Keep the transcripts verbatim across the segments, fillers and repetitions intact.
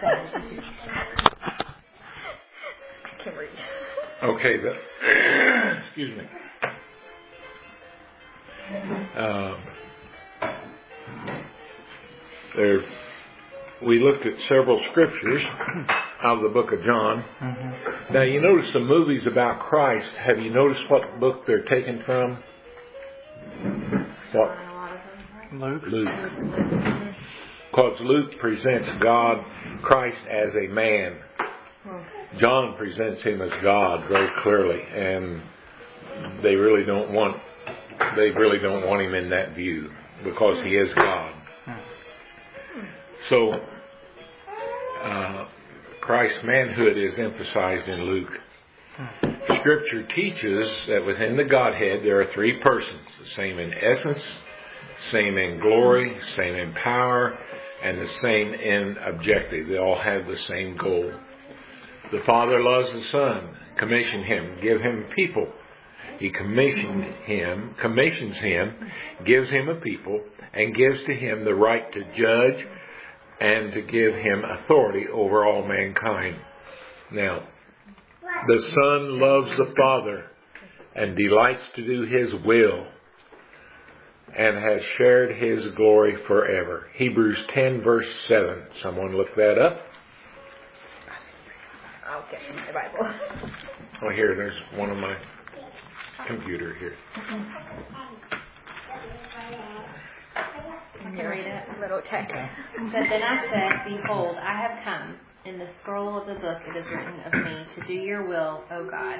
can read. Okay, the, excuse me. Uh, there, we looked at several scriptures out of the book of John. Mm-hmm. Now, you notice the movies about Christ. Have you noticed what book they're taken from? What? Luke. Luke. Because Luke presents God, Christ, as a man. John presents him as God very clearly, and they really don't want they really don't want him in that view because he is God. So uh, Christ's manhood is emphasized in Luke. Scripture teaches that within the Godhead there are three persons, the same in essence, same in glory, same in power, and the same in objective. They all have the same goal. The Father loves the Son, commissioned him, give him people. He commissioned him, commissions him, gives him a people, and gives to him the right to judge and to give him authority over all mankind. Now, the Son loves the Father and delights to do his will and has shared his glory forever. Hebrews ten verse seven. Someone look that up. I'll get from my Bible. Oh, here, there's one on my computer here. I can read it. A little text. But then I said, Behold, I have come. In the scroll of the book it is written of me, to do your will, O God.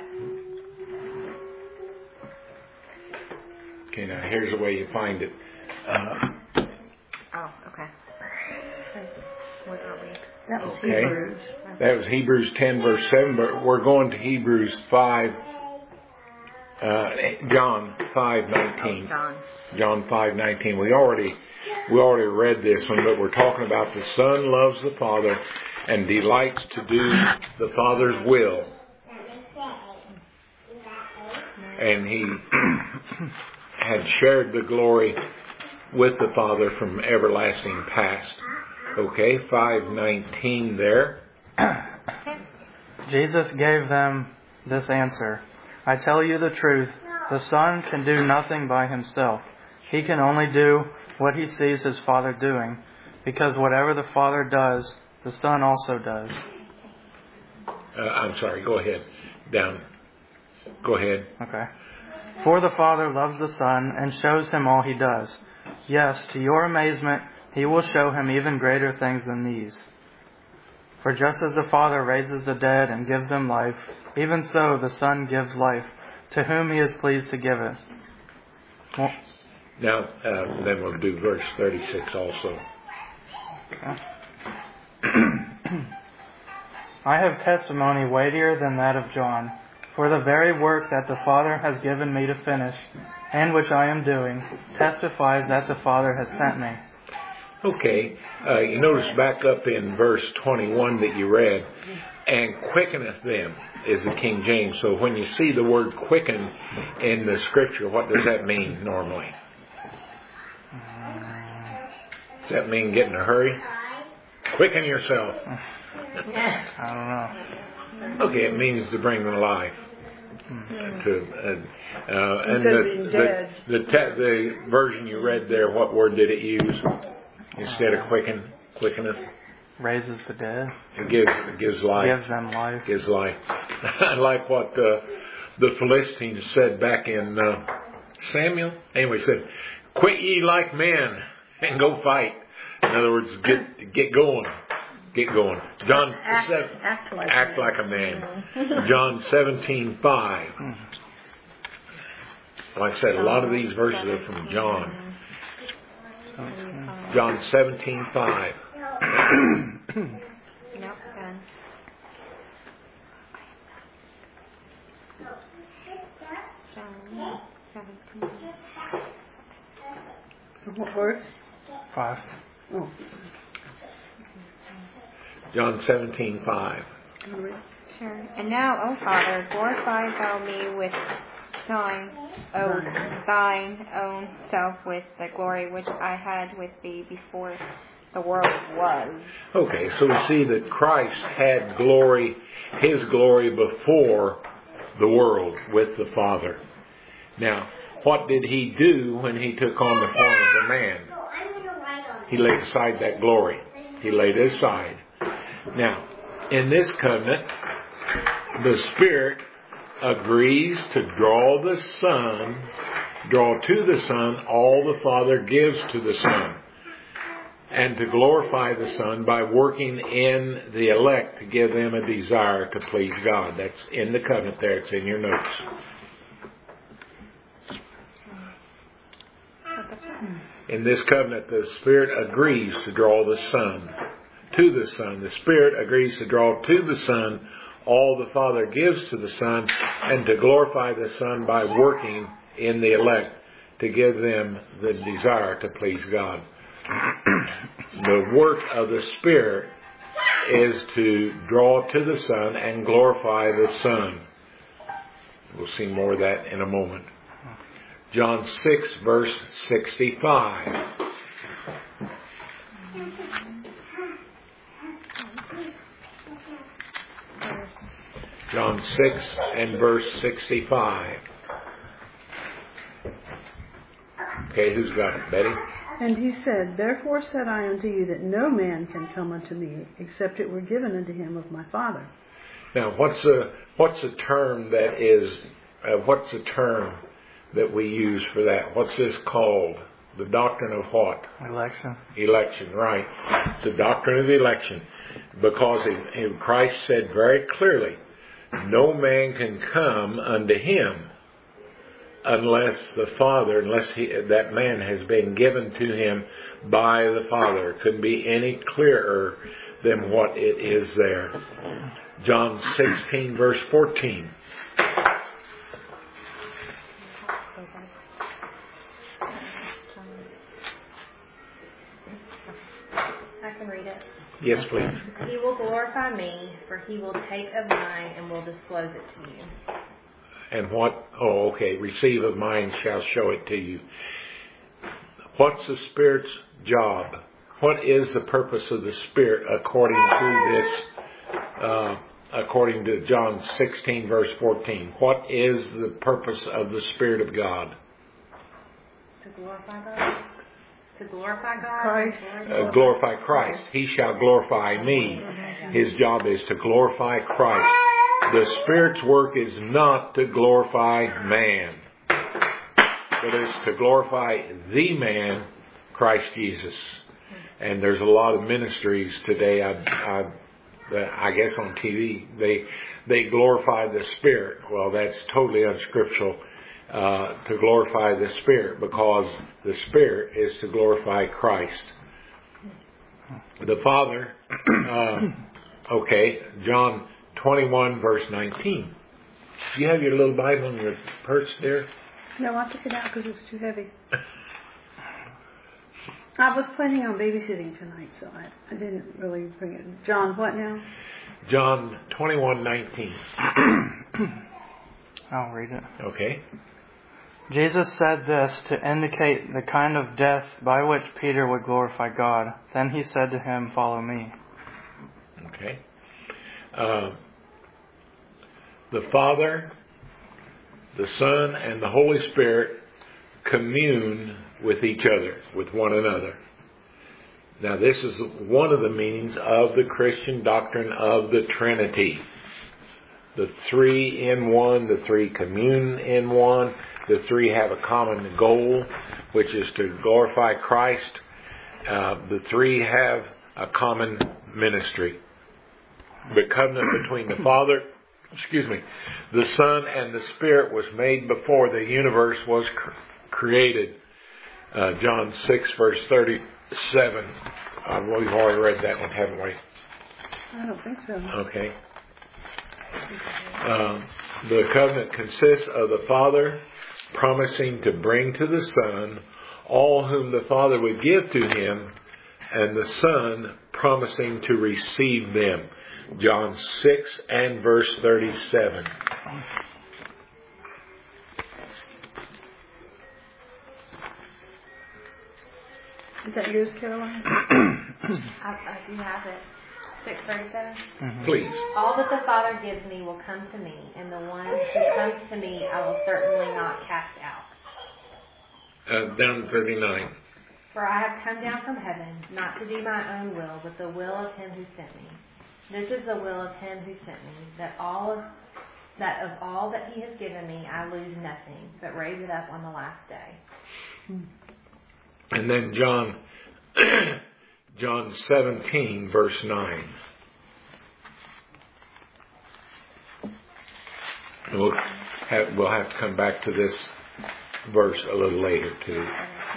Okay, now here's the way you find it. Uh, Oh, okay. What are we? That was okay. Hebrews. That was Hebrews ten verse seven, but we're going to Hebrews five, uh, John five nineteen. Oh, John. John five nineteen. We already, we already read this one, but we're talking about the Son loves the Father and delights to do the Father's will. And he had shared the glory with the Father from everlasting past. Okay, five nineteen there. Jesus gave them this answer. I tell you the truth, the Son can do nothing by himself. He can only do what he sees his Father doing, because whatever the Father does, the Son also does. Uh, I'm sorry, go ahead. Down. Go ahead. Okay. For the Father loves the Son and shows him all he does. Yes, to your amazement, he will show him even greater things than these. For just as the Father raises the dead and gives them life, even so the Son gives life, to whom he is pleased to give it. Well, now, uh, then we'll do verse thirty-six also. Okay. I have testimony weightier than that of John, for the very work that the Father has given me to finish, and which I am doing, testifies that the Father has sent me. Okay, uh, you notice back up in verse twenty-one that you read, and quickeneth them is the King James. So when you see the word quicken in the scripture, what does that mean normally? Does that mean get in a hurry? Quicken yourself. I don't know. Okay, it means to bring them alive. Mm-hmm. To, uh, uh, and the the, the, te- the version you read there, what word did it use instead of quicken? Quickeneth. Raises the dead. It gives it gives life. Gives them life. Gives life. I like what uh, the Philistines said back in uh, Samuel. Anyway, said, "Quit ye like men and go fight." In other words, get get going. Get going. John act, seven, act, like, act like a man. John seventeen five. Like I said, a lot of these verses are from John. John seventeen five. Nope, done. John seventeen. What verse? Five. Oh. John seventeen five. Sure. And now, O Father, glorify thou me with thine, O thine own self with the glory which I had with thee before the world was. Okay, so we see that Christ had glory, His glory before the world with the Father. Now, what did He do when He took on the form of a man? He laid aside that glory. He laid it aside. Now, in this covenant, the Spirit agrees to draw the Son, draw to the Son all the Father gives to the Son, and to glorify the Son by working in the elect to give them a desire to please God. That's in the covenant there. It's in your notes. In this covenant, the Spirit agrees to draw the Son to the Son. The Spirit agrees to draw to the Son all the Father gives to the Son, and to glorify the Son by working in the elect to give them the desire to please God. The work of the Spirit is to draw to the Son and glorify the Son. We'll see more of that in a moment. John six, verse sixty-five. John six and verse sixty-five. Okay, who's got it? Betty? And he said, Therefore said I unto you that no man can come unto me, except it were given unto him of my Father. Now, what's a what's a term that is uh, what's a term that we use for that? What's this called? The doctrine of what? Election. Election, right? It's the doctrine of election, because it, it, Christ said very clearly, no man can come unto Him unless the Father, unless he, that man has been given to him by the Father. It couldn't be any clearer than what it is there. John sixteen, verse fourteen. I can read it. Yes, please. He will glorify me, for He will take of mine and will disclose it to you. And what, oh, okay, receive of mine shall show it to you. What's the Spirit's job? What is the purpose of the Spirit according to this, uh, according to John sixteen, verse fourteen? What is the purpose of the Spirit of God? To glorify God? To glorify God? Christ. Uh, glorify Christ. He shall glorify me. His job is to glorify Christ. The Spirit's work is not to glorify man, but it's to glorify the man, Christ Jesus. And there's a lot of ministries today, I, I, I guess on T V, they they glorify the Spirit. Well, that's totally unscriptural, uh, to glorify the Spirit, because the Spirit is to glorify Christ. The Father, uh, okay, John twenty-one, verse nineteen. Do you have your little Bible in your purse there? No, I took it out because it was too heavy. I was planning on babysitting tonight, so I, I didn't really bring it. John, what now? John twenty-one, nineteen. I'll read it. Okay. Jesus said this to indicate the kind of death by which Peter would glorify God. Then he said to him, Follow me. Okay. Uh, the Father, the Son, and the Holy Spirit commune with each other, with one another. Now, this is one of the meanings of the Christian doctrine of the Trinity. The three in one, the three commune in one, the three have a common goal, which is to glorify Christ. Uh, the three have a common ministry. The covenant between the Father, excuse me, the Son, and the Spirit was made before the universe was cr- created. Uh, John six, verse thirty-seven. Uh, we've already read that one, haven't we? I don't think so. Okay. Um, the covenant consists of the Father promising to bring to the Son all whom the Father would give to Him, and the Son promising to receive them. John six and verse thirty-seven. Is that yours, Caroline? I, I do have it. six thirty-seven. Mm-hmm. Please. All that the Father gives me will come to me, and the one who comes to me I will certainly not cast out. Uh, down to thirty-nine. For I have come down from heaven, not to do my own will, but the will of him who sent me. This is the will of him who sent me, that all of that of all that he has given me I lose nothing, but raise it up on the last day. And then John, John seventeen, verse nine. And we'll have, we'll have to come back to this verse a little later too.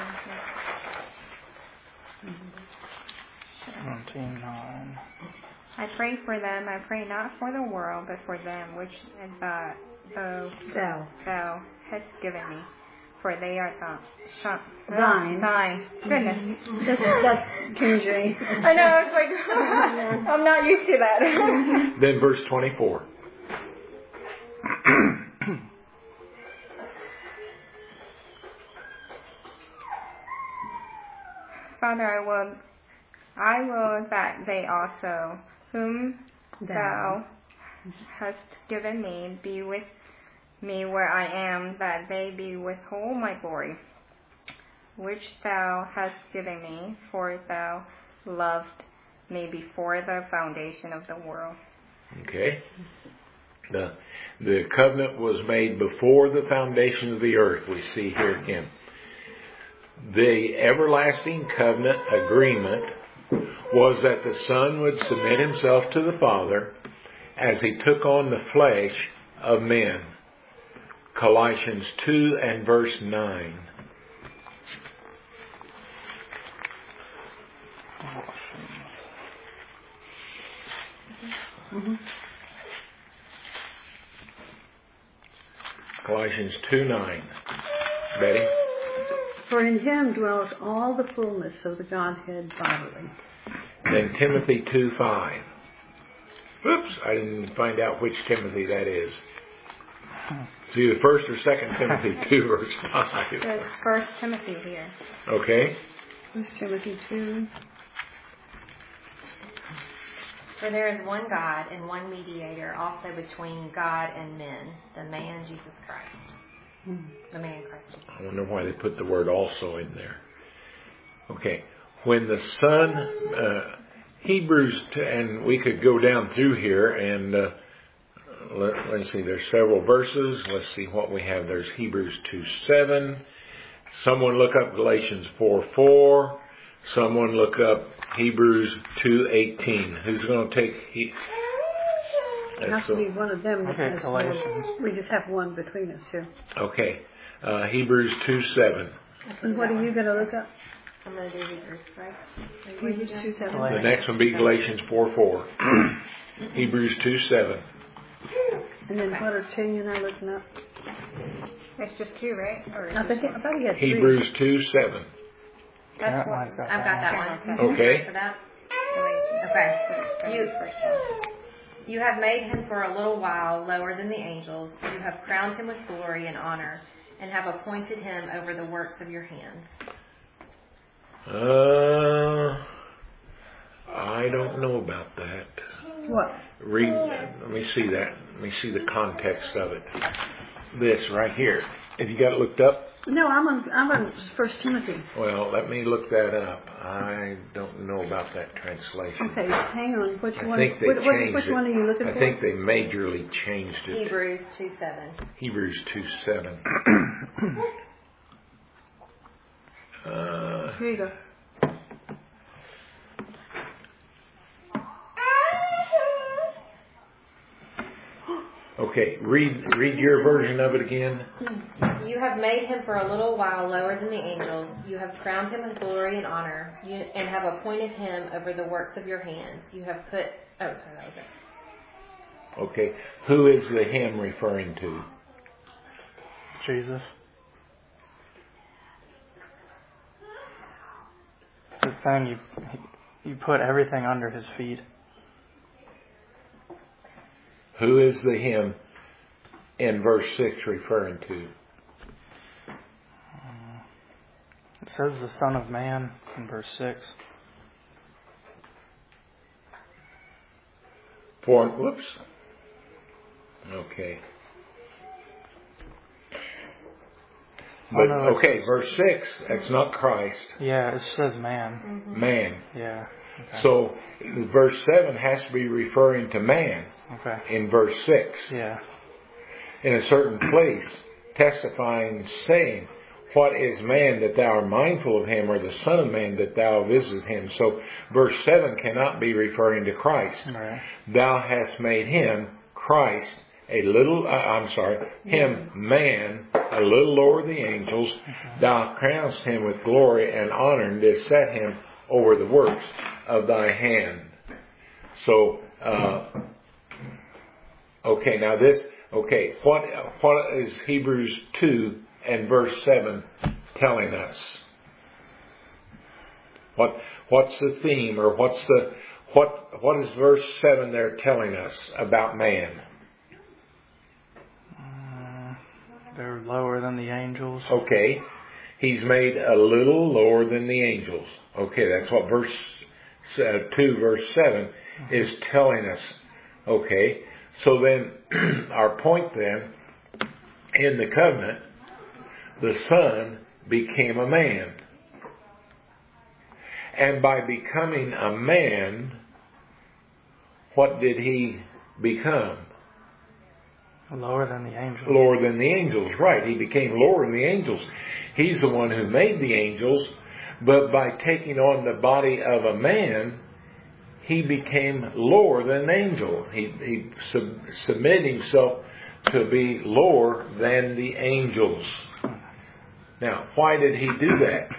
seventeen nine. I pray for them. I pray not for the world, but for them which uh, thou, Thou. thou hast given me. For they are th- sh- Thine. Thine. Goodness. That's, that's King James. I know. I was like, I'm not used to that. Then verse twenty-four. Father, I will, I will that they also, whom thou hast given me, be with me where I am, that they be with all my glory, which thou hast given me, for thou loved me before the foundation of the world. Okay. The, the covenant was made before the foundation of the earth, we see here again. The everlasting covenant agreement was that the Son would submit himself to the Father as he took on the flesh of men. Colossians two and verse nine. Mm-hmm. Colossians two nine. Betty? For in him dwells all the fullness of the Godhead bodily. Then Timothy two five. Oops, I didn't find out which Timothy that is. It's either first or second Timothy two verse five. There's First Timothy here. Okay. First Timothy two. For there is one God and one mediator also between God and men, the man Jesus Christ. The man Christ Jesus. I wonder why they put the word also in there. Okay. When the Son, uh, Hebrews, t- and we could go down through here and uh, let, let's see, there's several verses. Let's see what we have. There's Hebrews two seven. Someone look up Galatians four four. Someone look up Hebrews two eighteen. Who's going to take... He- It has to be one of them. Okay, because Galatians. We just have one between us here. Okay. Uh, Hebrews two seven. And what are you going to look up? I'm going to do Hebrews, right? Hebrews two seven. The next one be Galatians four four. Hebrews two seven. And then what are Cheney and I looking up? It's just two, right? Or I think I thought he had three. Hebrews two seven. that's Yeah, what. mine's got I've got that that one. Okay. For that? Okay. You, you have made him for a little while lower than the angels. You have crowned him with glory and honor, and have appointed him over the works of your hands. Uh, I don't know about that. What? Read, let me see that. Let me see the context of it. This right here. Have you got it looked up? No, I'm on. I'm on First Timothy. Well, let me look that up. I don't know about that translation. Okay, hang on. Which I one? think they what, what, changed which it. one are you looking I for? think they majorly changed it. Hebrews two seven. Hebrews two seven. uh, Here you go. okay, read read your version of it again. You have made him for a little while lower than the angels. You have crowned him with glory and honor, you, and have appointed him over the works of your hands. You have put... Oh, sorry, that was it. Okay, who is the him referring to? Jesus. So it's saying you you put everything under his feet. Who is the him in verse six referring to? It says the Son of Man in verse six. For, whoops. Okay. Oh, But, no, it okay, says- verse six, that's not Christ. Yeah, it says man. Man. Yeah. Okay. So, verse seven has to be referring to man Okay. in verse six. Yeah. In a certain place, testifying, saying, what is man that thou art mindful of him, or the Son of Man that thou visitest him? So, verse seven cannot be referring to Christ. Right. Thou hast made him, Christ, a little, uh, I'm sorry, him, man, a little lower than the angels. Okay. Thou crownest him with glory and honor, and didst set him over the works of thy hand. So, uh, okay, now this, okay, what what is Hebrews two and verse seven telling us? What what's the theme, or what's the what what is verse seven there telling us about man? Uh, they're lower than the angels. Okay, he's made a little lower than the angels. Okay, that's what verse uh, two, verse seven is telling us. Okay, so then our point then, in the covenant, the Son became a man. And by becoming a man, what did he become? Lower than the angels. Lower than the angels, right. He became lower than the angels. He's the one who made the angels, but by taking on the body of a man, he became lower than an angel. He, he sub, submitted himself to be lower than the angels. Now, why did he do that?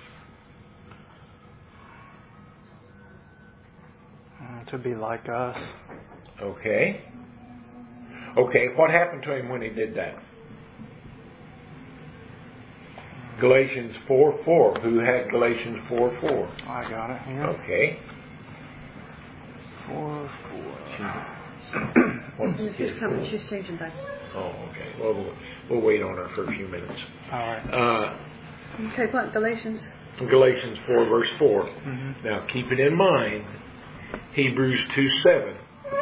Uh, to be like us. Okay. Okay, what happened to him when he did that? Galatians four four. Who had Galatians four four? I got it here. Okay. Four, four. What's She's his coming. four? She's changing back. Oh, okay. Well, we'll, we'll wait on her for a few minutes. All right. Uh, Okay, what? Galatians? Galatians four verse four. Mm-hmm. Now, keep it in mind, Hebrews two seven.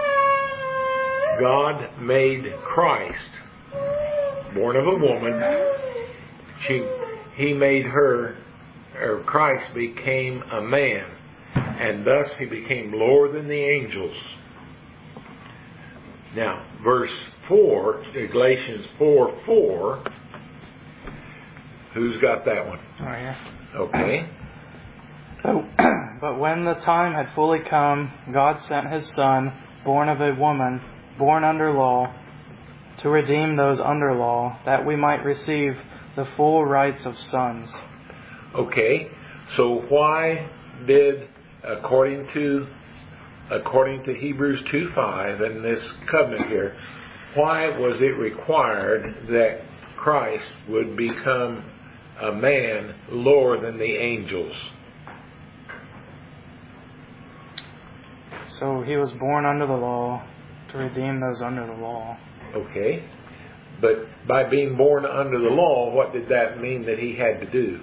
God made Christ, born of a woman. She, he made her, or Christ became a man, and thus he became lower than the angels. Now, verse four, Galatians four four. Who's got that one? Oh, yeah. Okay. But, but when the time had fully come, God sent His Son, born of a woman, born under law, to redeem those under law, that we might receive the full rights of sons. Okay. So why did, according to according to Hebrews two five and this covenant here, why was it required that Christ would become a man lower than the angels? So He was born under the law to redeem those under the law. Okay. But by being born under the law, what did that mean that he had to do?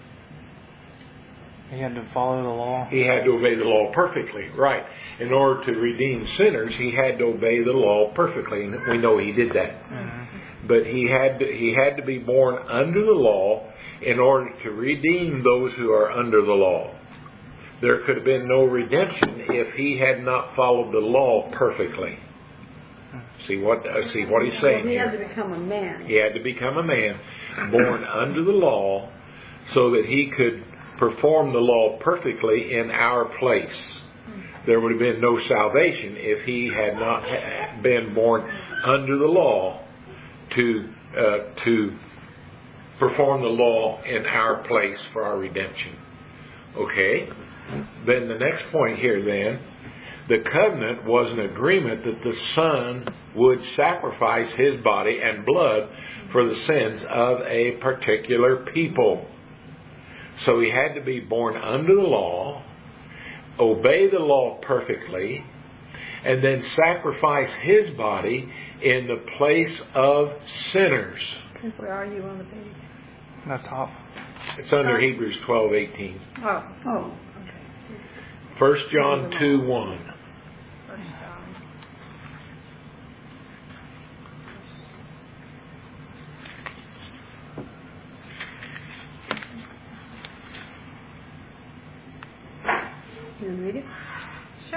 He had to follow the law. He had to obey the law perfectly, right. In order to redeem sinners, he had to obey the law perfectly, and we know he did that. Mm-hmm. But he had to, he had to be born under the law in order to redeem those who are under the law. There could have been no redemption if he had not followed the law perfectly. See what uh, see what he's saying Well, he here. had to become a man. He had to become a man, born under the law, so that he could perform the law perfectly in our place. There would have been no salvation if he had not been born under the law to uh, to perform the law in our place for our redemption. Okay? Then the next point here then, the covenant was an agreement that the Son would sacrifice His body and blood for the sins of a particular people. So He had to be born under the law, obey the law perfectly, and then sacrifice His body in the place of sinners. Where are you on the page? The top. It's under Hebrews twelve eighteen. Oh, oh, okay. First John two one. First John.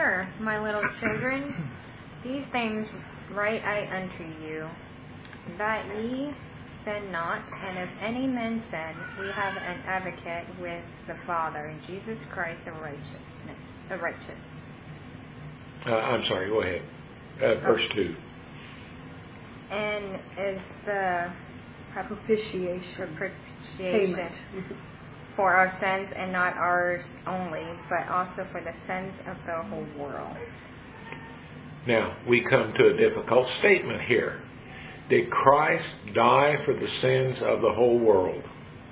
Sure, my little children, these things write I unto you, that ye sin not. And if any man sin, we have an advocate with the Father, Jesus Christ the righteousness, the righteous. Uh, I'm sorry, go ahead. Uh, verse Oh. two. And is the Propitiation. propitiation Payment. for our sins, and not ours only, but also for the sins of the whole world. Now, we come to a difficult statement here. Did Christ die for the sins of the whole world?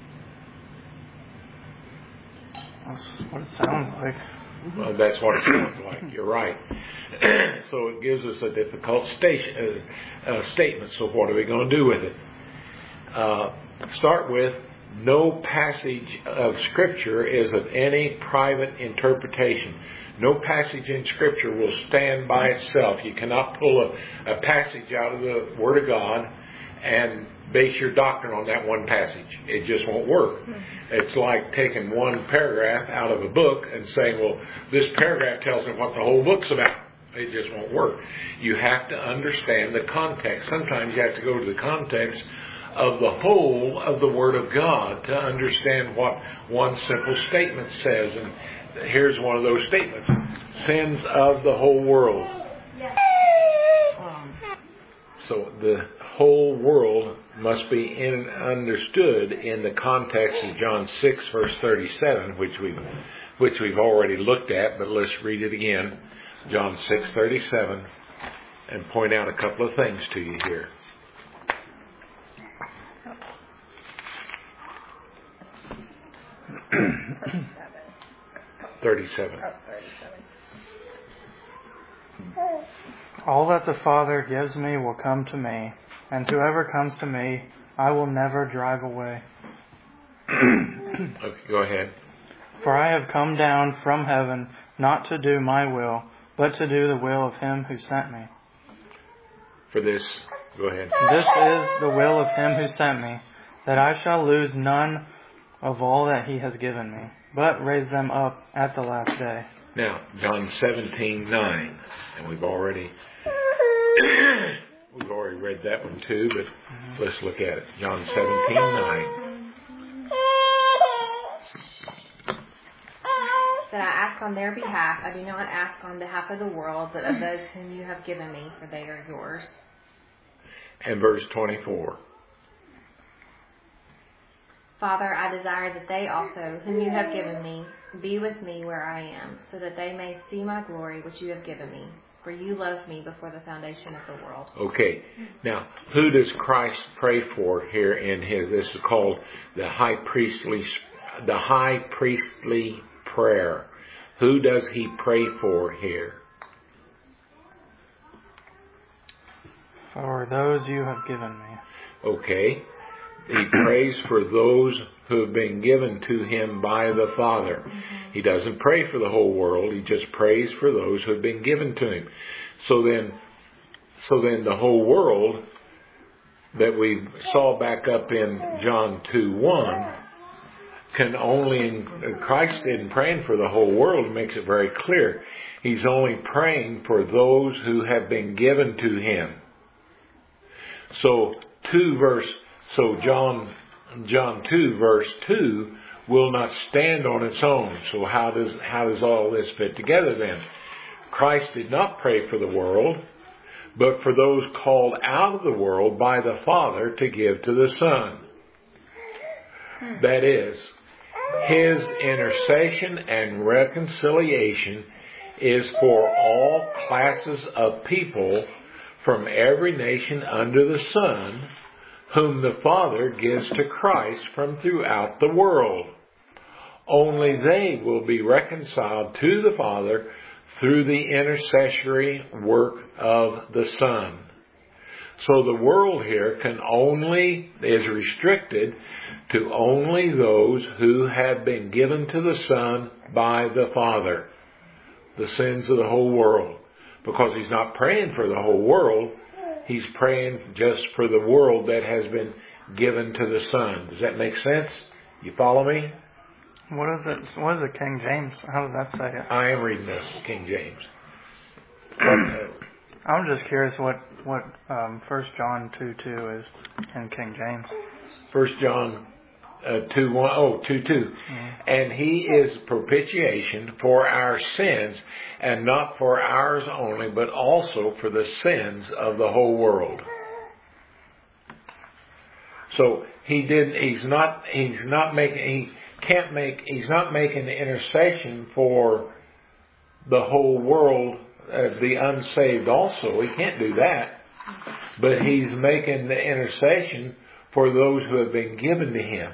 That's what it sounds like. Well, that's what it sounds like. You're right. So it gives us a difficult station, uh, uh, statement. So what are we going to do with it? Uh, start with, no passage of Scripture is of any private interpretation. No passage in Scripture will stand by itself. You cannot pull a, a passage out of the Word of God and base your doctrine on that one passage. It just won't work. It's like taking one paragraph out of a book and saying, well, this paragraph tells me what the whole book's about. It just won't work. You have to understand the context. Sometimes you have to go to the context of the whole of the Word of God to understand what one simple statement says. And here's one of those statements. Sins of the whole world. So the whole world must be in, understood in the context of John six, verse thirty-seven, which we've, which we've already looked at, but let's read it again. John six, thirty-seven, and point out a couple of things to you here. thirty-seven. Oh, thirty-seven. All that the Father gives me will come to me, and whoever comes to me, I will never drive away. Okay, go ahead. For I have come down from heaven not to do my will, but to do the will of him who sent me. For this, go ahead. This is the will of him who sent me, that I shall lose none of all that he has given me, but raise them up at the last day. Now, John seventeen nine, and we've already we've already read that one too, but let's look at it. John seventeen nine. That I ask on their behalf, I do not ask on behalf of the world, but of those whom you have given me, for they are yours. And verse twenty-four. Father, I desire that they also, whom you have given me, be with me where I am, so that they may see my glory which you have given me. For you loved me before the foundation of the world. Okay. Now, who does Christ pray for here in his? This is called the high priestly, the high priestly prayer. Who does he pray for here? For those you have given me. Okay. He prays for those who have been given to him by the Father. Mm-hmm. He doesn't pray for the whole world. He just prays for those who have been given to him. So then, so then the whole world that we saw back up in John two one can only, Christ isn't praying for the whole world. He makes it very clear. He's only praying for those who have been given to him. So two verse So John John two verse two will not stand on its own. So how does how does all this fit together then? Christ did not pray for the world, but for those called out of the world by the Father to give to the Son. That is, his intercession and reconciliation is for all classes of people from every nation under the sun, whom the Father gives to Christ from throughout the world. Only they will be reconciled to the Father through the intercessory work of the Son. So the world here can only, is restricted to only those who have been given to the Son by the Father. The sins of the whole world. Because he's not praying for the whole world. He's praying just for the world that has been given to the Son. Does that make sense? You follow me? What is it? What is it, King James? How does that say it? I am reading this, King James. I'm just curious what what um, First John two two is in King James. First John uh, two one oh two two, mm-hmm. And he is propitiation for our sins, and not for ours only, but also for the sins of the whole world. So he did. He's not. He's not making. He can't make. He's not making the intercession for the whole world, uh, the unsaved. Also, he can't do that. But he's making the intercession for those who have been given to him.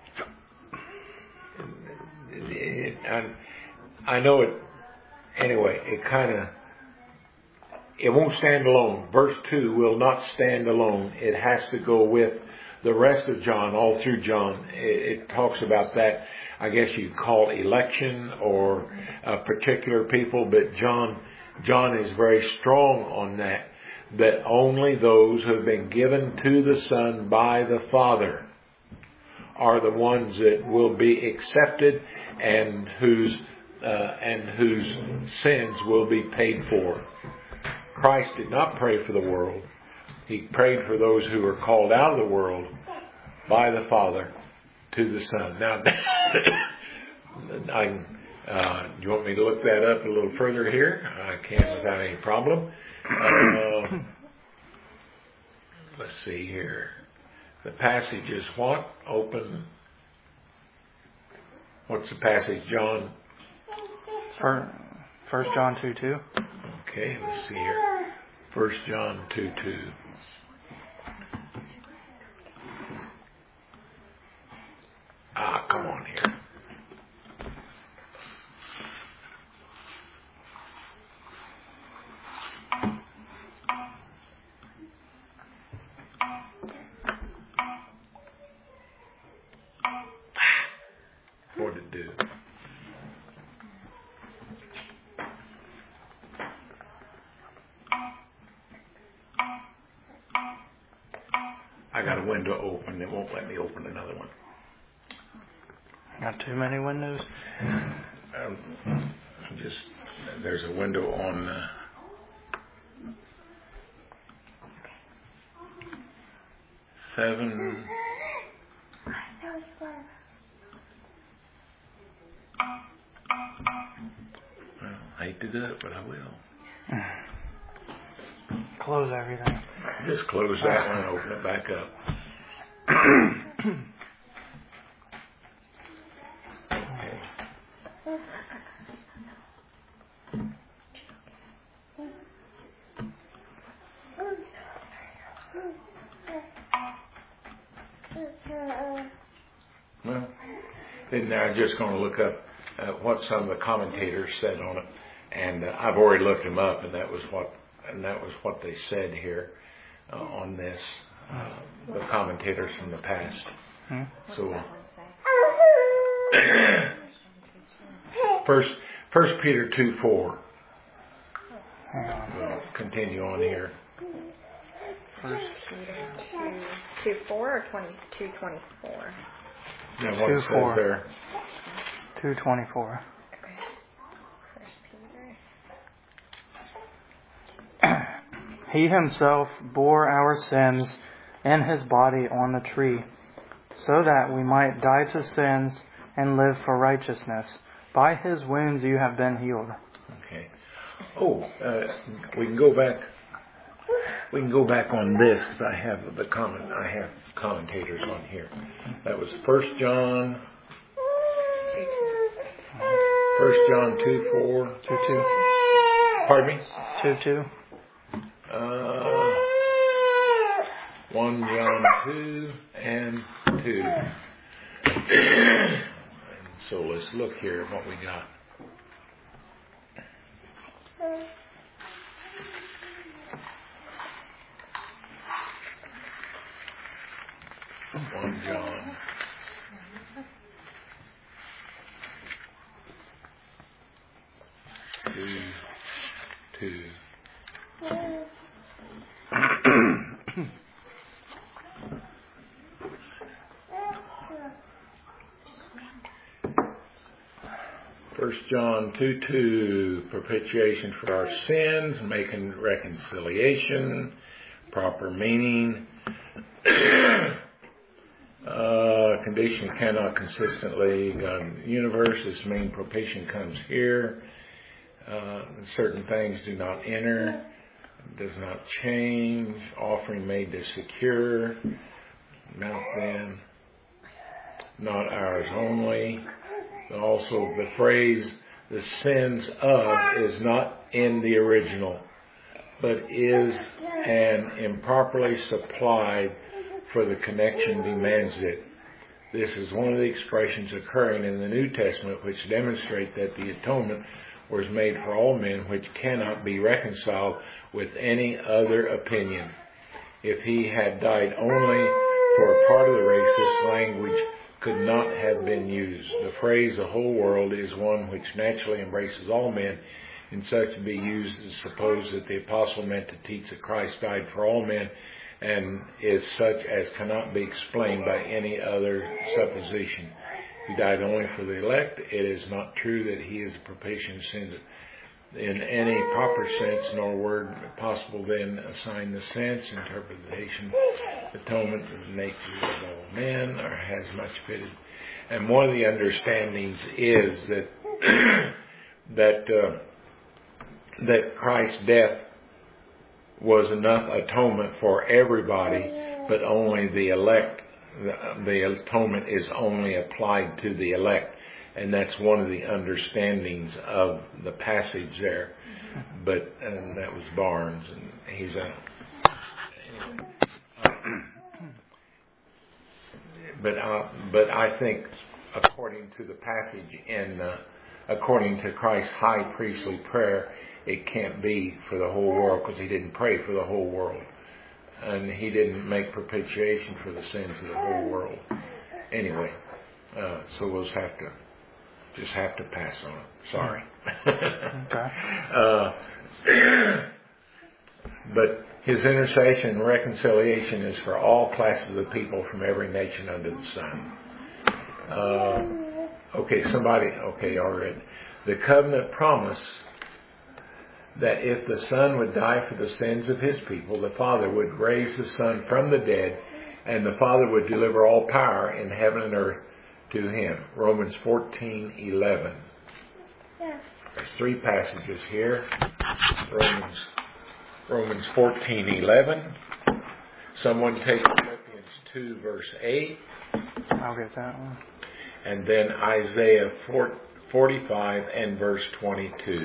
I, I know it. Anyway, it kind of. It won't stand alone. Verse two will not stand alone. It has to go with the rest of John, all through John. It, it talks about that, I guess you'd call election or uh, particular people, but John, John is very strong on that, that only those who have been given to the Son by the Father are the ones that will be accepted and whose, uh, and whose sins will be paid for. Christ did not pray for the world. He prayed for those who were called out of the world by the Father to the Son. Now, I, uh, you want me to look that up a little further here? I can without any problem. Uh, let's see here. The passage is what? Open. What's the passage, John? First John two two. Okay, let's see here. First John two two. Ah, come on here. What did it do? I got a window open. It won't let me open another one. Got too many windows? Um, just there's a window on. Uh, seven. Well, I hate to do it, but I will. Close everything. Just close that one and open it back up. Well, then I'm just going to look up uh, what some of the commentators said on it, and uh, I've already looked them up, and that was what and that was what they said here uh, on this. Uh, the commentators from the past. Hmm? So, first, First Peter two four. We'll continue on here. First Peter two two four or twenty two twenty four. Now what it says there? Two twenty four. Okay. First Peter. He himself bore our sins in his body on the tree, so that we might die to sins and live for righteousness. By his wounds you have been healed. Okay. Oh, uh, we can go back. We can go back on this because I have the comment. I have commentators on here. That was First John. First John two four. Two two. Pardon me. Two two. Uh, one John two and two. And so let's look here at what we got. One John. Two. Two. First First John two two, propitiation for our sins, making reconciliation, proper meaning. uh, condition cannot consistently God in the universe. This main propitiation comes here. Uh, certain things do not enter, does not change. Offering made to secure. Mount then, not ours only. Also, the phrase "the sins of" is not in the original, but is an improperly supplied for the connection demands it. This is one of the expressions occurring in the New Testament which demonstrate that the atonement was made for all men, which cannot be reconciled with any other opinion. If he had died only for a part of the race, this language could not have been used. The phrase "the whole world" is one which naturally embraces all men, and such to be used is suppose that the apostle meant to teach that Christ died for all men, and is such as cannot be explained by any other supposition. He died only for the elect. It is not true that he is a propitiation of sins in any proper sense, nor word possible then assign the sense, interpretation, atonement of the nature of all men, or has much fitted. And one of the understandings is that that uh, that Christ's death was enough atonement for everybody, but only the elect. The, the atonement is only applied to the elect. And that's one of the understandings of the passage there. But and that was Barnes, and he's a. But uh, but I think, according to the passage in, uh, according to Christ's high priestly prayer, it can't be for the whole world because he didn't pray for the whole world, and he didn't make propitiation for the sins of the whole world. Anyway, uh, so we'll just have to. Just have to pass on it. Sorry. Okay. uh, but his intercession and reconciliation is for all classes of people from every nation under the sun. Uh, okay, somebody, okay, all right. The covenant promise that if the Son would die for the sins of his people, the Father would raise the Son from the dead, and the Father would deliver all power in heaven and earth to him. Romans fourteen eleven. Yeah. There's three passages here. Romans Romans fourteen eleven. Someone take Philippians two verse eight. I'll get that one. And then Isaiah forty-five and verse twenty-two.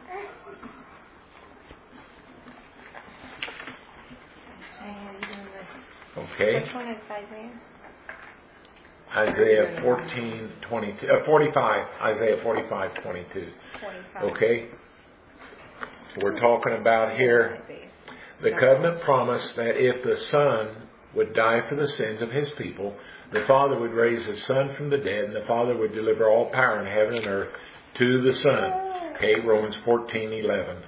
Okay. Which one is Isaiah? Isaiah fourteen twenty-two, uh, forty-five, Isaiah forty-five twenty-two. forty-five. Okay? We're talking about here the covenant promise that if the Son would die for the sins of his people, the Father would raise his Son from the dead, and the Father would deliver all power in heaven and earth to the Son. Okay, Romans fourteen eleven.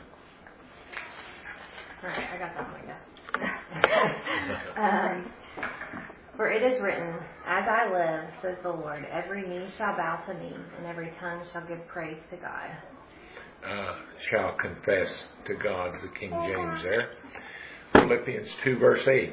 Right, I got that one, I guess. um, For it is written, "As I live, says the Lord, every knee shall bow to me, and every tongue shall give praise to God." Uh, shall confess to God, is the King James there. Philippians two verse eight.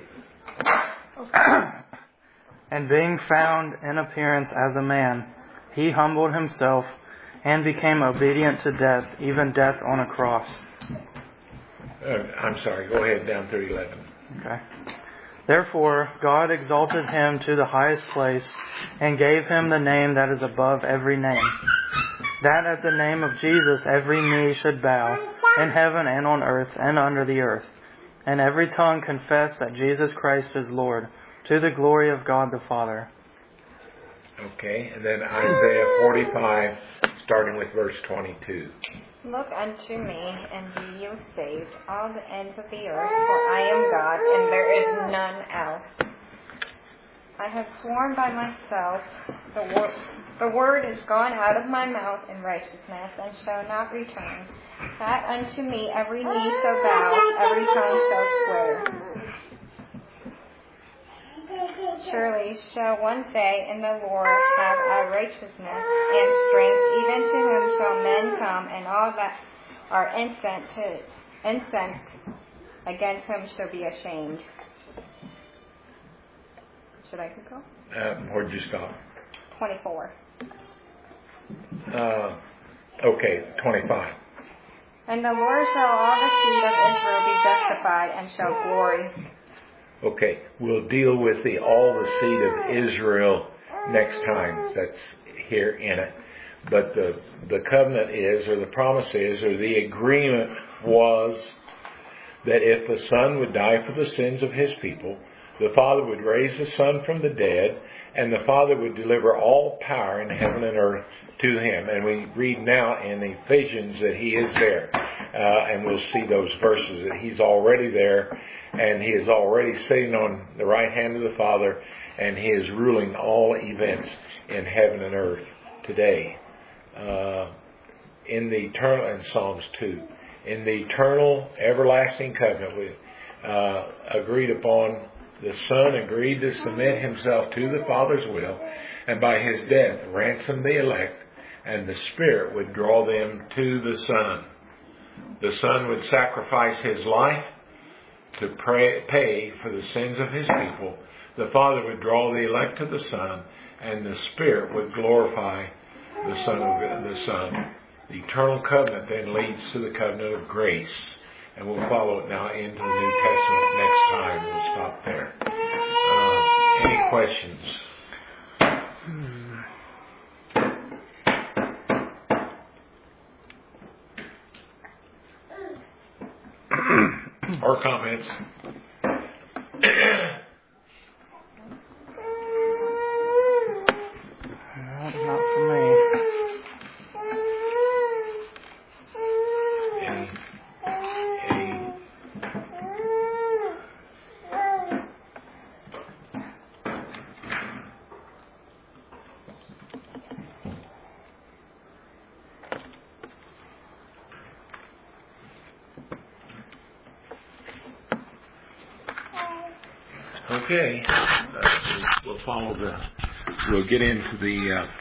And being found in appearance as a man, he humbled himself and became obedient to death, even death on a cross. Uh, I'm sorry, go ahead down through eleven. Okay. Therefore, God exalted him to the highest place and gave him the name that is above every name, that at the name of Jesus every knee should bow, in heaven and on earth and under the earth, and every tongue confess that Jesus Christ is Lord, to the glory of God the Father. Okay, and then Isaiah forty-five, starting with verse twenty-two. Look unto me, and be ye saved, all the ends of the earth, for I am God, and there is none else. I have sworn by myself, the, wor- the word is gone out of my mouth in righteousness, and shall not return, that unto me every knee shall bow, every tongue shall swear. surely shall one say, In the Lord have I righteousness and strength, even to whom shall men come, and all that are incensed, to, incensed against him shall be ashamed. Should I go? Uh, where'd you stop? twenty-four. Uh, okay, twenty-five. And the Lord shall all the seed of Israel be justified, and shall glory. Okay, we'll deal with the all the seed of Israel next time. That's here in it. But the the covenant is, or the promise is, or the agreement was that if the Son would die for the sins of His people, the Father would raise the Son from the dead, and the Father would deliver all power in heaven and earth to Him. And we read now in Ephesians that He is there. Uh, and we'll see those verses that He's already there, and He is already sitting on the right hand of the Father, and He is ruling all events in heaven and earth today. Uh, in the eternal, in Psalms two, in the eternal, everlasting covenant, we uh, agreed upon. The Son agreed to submit Himself to the Father's will, and by His death ransom the elect, and the Spirit would draw them to the Son. The Son would sacrifice His life to pray, pay for the sins of His people. The Father would draw the elect to the Son, and the Spirit would glorify the Son of the Son. The eternal covenant then leads to the covenant of grace. And we'll follow it now into the New Testament next time. We'll stop there. Uh, any questions? Or comments? Not for me. Any? Okay, uh, we'll follow the, we'll get into the uh,